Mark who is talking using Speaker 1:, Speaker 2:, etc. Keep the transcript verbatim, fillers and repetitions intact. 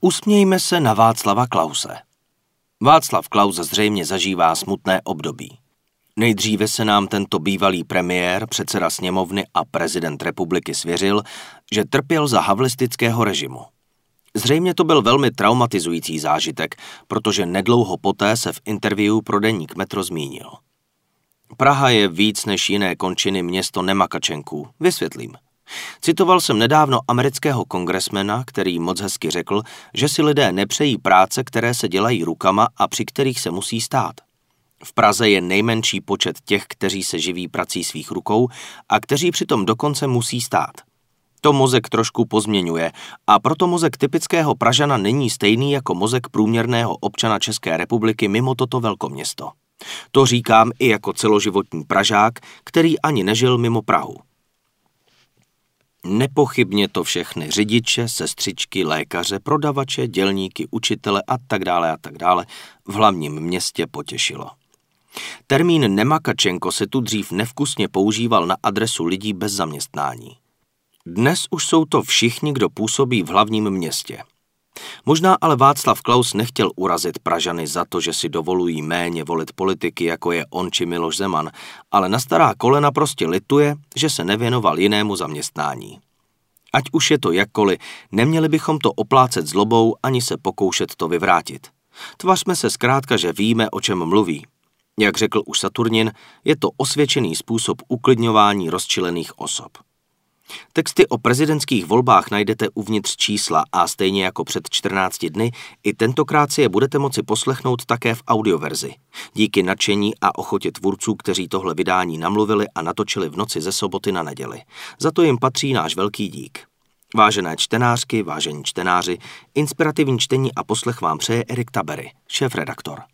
Speaker 1: Usmějme se na Václava Klause. Václav Klaus zřejmě zažívá smutné období. Nejdříve se nám tento bývalý premiér, předseda sněmovny a prezident republiky svěřil, že trpěl za havlistického režimu. Zřejmě to byl velmi traumatizující zážitek, protože nedlouho poté se v interview pro deník Metro zmínil. Praha je víc než jiné končiny město nemakačenků. Vysvětlím. Citoval jsem nedávno amerického kongresmena, který moc hezky řekl, že si lidé nepřejí práce, které se dělají rukama a při kterých se musí stát. V Praze je nejmenší počet těch, kteří se živí prací svých rukou a kteří přitom dokonce musí stát. To mozek trošku pozměňuje a proto mozek typického Pražana není stejný jako mozek průměrného občana České republiky mimo toto velkoměsto. To říkám i jako celoživotní Pražák, který ani nežil mimo Prahu. Nepochybně to všechny řidiče, sestřičky, lékaře, prodavače, dělníky, učitele a tak dále a tak dále v hlavním městě potěšilo. Termín nemakačenko se tu dřív nevkusně používal na adresu lidí bez zaměstnání. Dnes už jsou to všichni, kdo působí v hlavním městě. Možná ale Václav Klaus nechtěl urazit Pražany za to, že si dovolují méně volit politiky, jako je on či Miloš Zeman, ale na stará kolena prostě lituje, že se nevěnoval jinému zaměstnání. Ať už je to jakkoliv, neměli bychom to oplácet zlobou ani se pokoušet to vyvrátit. Tvařme se zkrátka, že víme, o čem mluví. Jak řekl už Saturnin, je to osvědčený způsob uklidňování rozčilených osob. Texty o prezidentských volbách najdete uvnitř čísla a stejně jako před čtrnácti dny, i tentokrát si je budete moci poslechnout také v audioverzi. Díky nadšení a ochotě tvůrců, kteří tohle vydání namluvili a natočili v noci ze soboty na neděli. Za to jim patří náš velký dík. Vážené čtenářky, vážení čtenáři, inspirativní čtení a poslech vám přeje Erik Tabery, šéfredaktor.